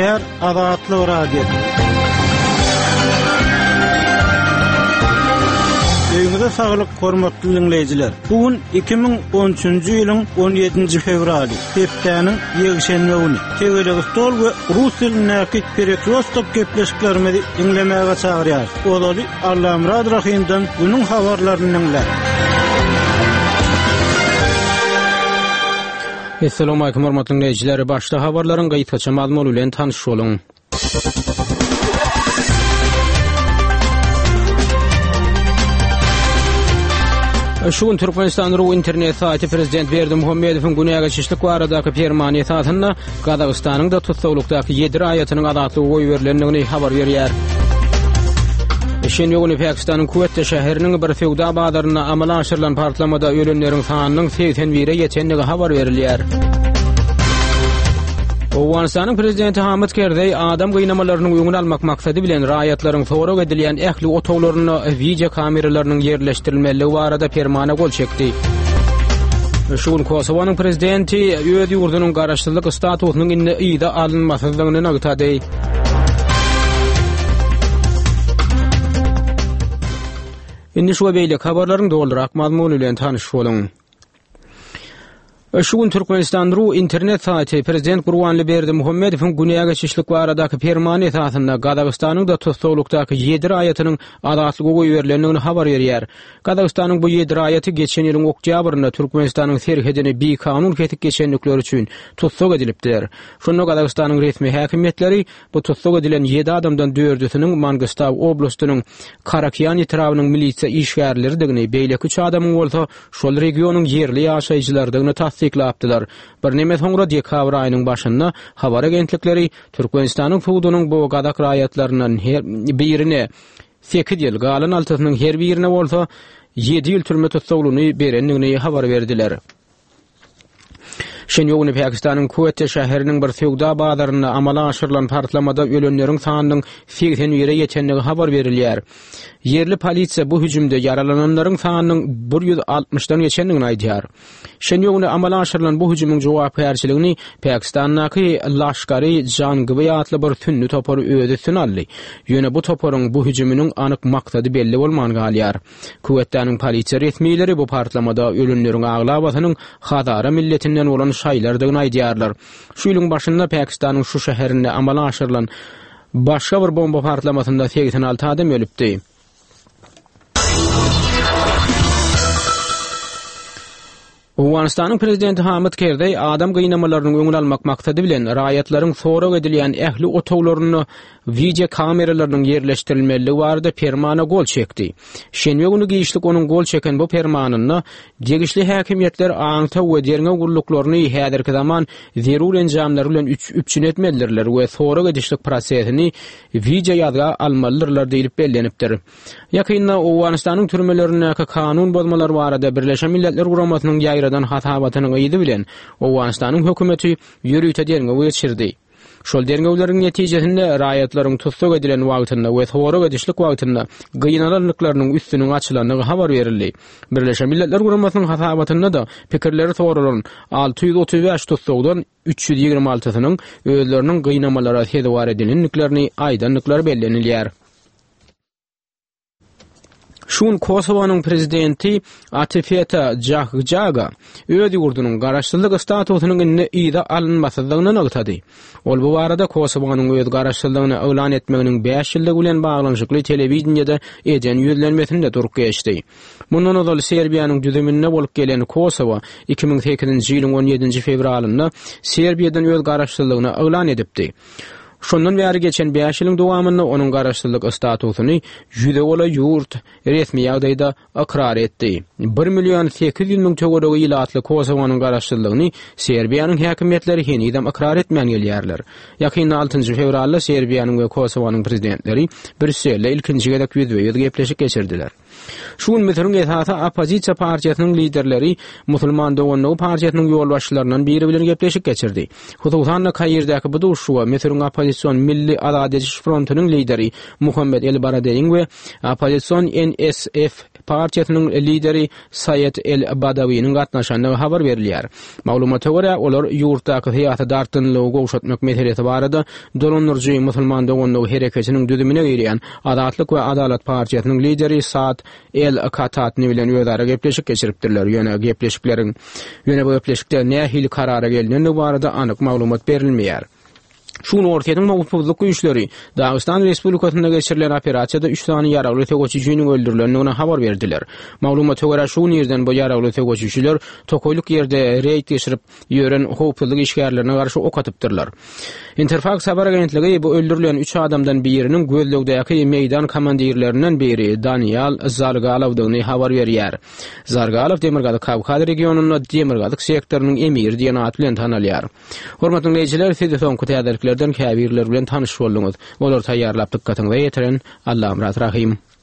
Şäher Azatlyk radiosu. Öňüňizde saglyk, hormatly dinleýijiler. Bugün 2013-nji ýylyň 17-nji fevraly, hepdeniň ýegşenme güni. Tegelegi stol we rus dilindäki perekrostok gepleşiklerimizi dinlemäge çagyrýar. Olary Allamrad Rahimdan günüň habarlaryny dinler. Assalamu alaykum hormatly dinleýijiler. Başda habarlaryň gaýtgaça mazmunu bilen tanyş boluň. Şuun Türkmenistan internet saýty Prezident Berdi Muhammedowyň günäge çeşitlik baradaky fermany esasyna Gazagystanyň da tutsawlykdaky 7 raýatynyň azatlygy goý berilendigini habar berýär. Şeňýogny Pakistanyň Kuwette şäheriniň bir feowda bazaryna amala aşyrylan partlamada ölenleriň sanynyň 81-e ýetendigi habar berilýär. Owganistanyň prezidenti Hamid Karzai adam gynamalary öňüne almak maksady bilen raýatlaryň sorak edilýän ähli otoglaryna video kameralarynyň ýerleşdirilmeligi barada fermana gol çekdi. Şuun Kosowanyň prezidenti öz ýurdunyň garaşdyrlyk statusynyň ýa-da alınmasyzlygyny nagtady. Indi şu beýle habarlaryň doldurak mazmuny bilen tanyş boluň. Şuun Türkmenistan internet saýty Prezident Gurbanly Berdi Muhammedowyň günäge çeşitlik baradaky fermany esasyna Gazagystanyň da tutsawlykdaky 7 raýatynyň azatlygy goý berilendigini habar berýär. Gazagystanyň bu 7 raýaty geçen ýylyň oktýabrynda Türkmenistanyň serhedini bir kanun ketip geçenlikleri üçin tutsak edilipdir. Şonu Gazagystanyň resmi häkimetleri bu tutsak edilen 7 adamdan 4-üsiniň Mangustaw oblastynyň Karakyan ýetrawynyň milisiýa işgärleridigini, beýleki 3 adamyň bolsa şol regionyň yerli ýaşaýjylarydygyny tasdiklapdylar. Bir näme soňra dekabr aýynyň başynda habar agentlikleri Türkmenistanyň suwdunyň bu gadak raýatlarynyň her birine 8 ýyl galan altynyň her birine bolsa 7 ýyl türme tutsaglygyny berendigini habar berdiler. Şeňýogny Pakistanyň Kuwette şäheriniň bir feowda bazaryna amala aşyrylan partlamada ölenleriň sanynyň 81-e ýetendigi habar berilýär. Yerli polisiýa bu hüjümde yaralananlaryň sanynyň 160-dan geçendigini aýdýar. Şeňýogny amala aşyrylan bu hüjümyň jogapkärçiligini Pakistanyň Laşgary Jangowy atly bir tünni topary özi üstüne aldy. Ýöne bu toparyň bu hüjüminiň anyk maksady belli bolman galýar. Kuwettanyň polisiýa resmiýetleri bu partlamada ölenleriň aglabatynyň Hazara milletinden bolan şaýlardygyny aýdýarlar. Şu ýylyň başynda Pakistanyň şu şäherinde amala aşyrylan başga bir bomba partlamasynda 86 adam ölüpdi. Owganistanyň prezidenti Hamid Karzai adam gynamalary öňüne almak maksady bilen raýatlaryň sorak edilýän ähli otoglaryny video kameralarynyň ýerleşdirilmeligi barada fermana gol çekdi. Şeňe güni giýişlik onuň gol çeken bu fermanyny degişli häkimetler aňta we derňe gulluklarını häzirki zaman zerur enjamlary bilen üçin etmelidirler we sorak edişlik prosesini video ýazga almalydyrlar diýilip bellenipdir. Ýakynda Owganistanyň türmelerindäki kanun bozmalary barada Birleşen Milletler Guramasynyň ýaýradan hatabatynyň ýydy bilen Owganistanyň hökümeti ýürüýte derňe geçirdi. Şol derňewleriň netijesinde raýatlaryň tutsak edilen wagtynda we sorak edişlik wagtynda gynalanlyklarynyň üstüniň açylanlygy habar berildi. Birleşen Milletler Guramasynyň hatabatynda da pikirleri soralan 635 tutsakdan 326-synyň özleriniň gynamalara sebäp edilenliklerini aýdanlyklar bellenilýär. Şuun Kosowanyň prezidenti Atefeta Jahjaga öz ýurdunyň garaşdyrlyk statusynyň ýa-da alınmasyzlygyny nagtady. Ol bu barada Kosowanyň öz garaşdyrlygyny elan etmeginiň 5 ýyllygy bilen baglanyşykly telewiziýada eden ýüzlenmesinde durup geçdi. Mundan öňe Serbiýanyň düzümine bolup gelen Kosowa 2008-nji ýylyň 17-nji fevralynda Serbiýadan öz garaşdyrlygyny elan edipdi. Şondan bäri geçen 5 ýylyň dowamynda onuň garaşdyrlyk statusyny ýüze bola ýurt resmi ýagdaýda akrar etdi. 1.800.000 töweregi ýylatly Kosowanyň garaşdyrlygyny Serbiýanyň häkimetleri henüýdem akrar etmän gelýärler. Ýakynda 6-njy fevralda Serbiýanyň we Kosowanyň prezidentleri Brüsselde ilkinji gedek ýüz gepleşik geçirdiler. Şuun meseleniň esasy opozisiýa partiýasynyň liderleri Musulman Dowganlygy partiýasynyň ýolbaşçylarynyň biri bilen gepleşik geçirdi. Hususan Kaýerdäki bu duruşma meseleniň opozisiýon Milli Azad ediş frontunyň lideri Muhammed El Baradeýin we opozisiýon NSF partiýasynyň lideri Sayed el-Badawi'nin gatnaşandygy habar berilýär. Maglumata görä olar ýurtdaky hyýaty dartynlygy gowşatmak meselesi barada dolanyrjy musulman dogonlygy hereketiniň düdümine girýän Adatlyk we Adalat partiýasynyň lideri Saad el-Katatny bilen ýöňe gepleşik geçiripdirler. Ýöne bu gepleşikde nähili karara gelýän barada anyk maglumat berilmeýär. Şunu ortaýdan mawcudluk güýçleri Dagestan Respublikasynda geçirilen operasiýada 3 tane ýaragly tegoçyjynyň öldürilendigine habar berdiler. Maglumata görä şu ýerden bu ýaragly tegoçyjylar tokoýluk ýerde reýt geçirip ýören howpsuzlyk işgärlerine garşy ok atypdyrlar. Interfax habar agentligi bu öldürilen 3 adamdan biriniň gözlegdäki meýdan komandirlerinden biri Daniel Zargalowdyny habar berýär. Zargalow Demirgazyk Kavkaz regionunyň Demirgazyk sektorunyň emiri diýen at bilen tanalýar. Hormatly dinleýijiler, siz de soňky täzeliklerden käbirler bilen tanyş boldunuz. Olar taýýarlap dykkatyňyza ýetiren Allahym rahim.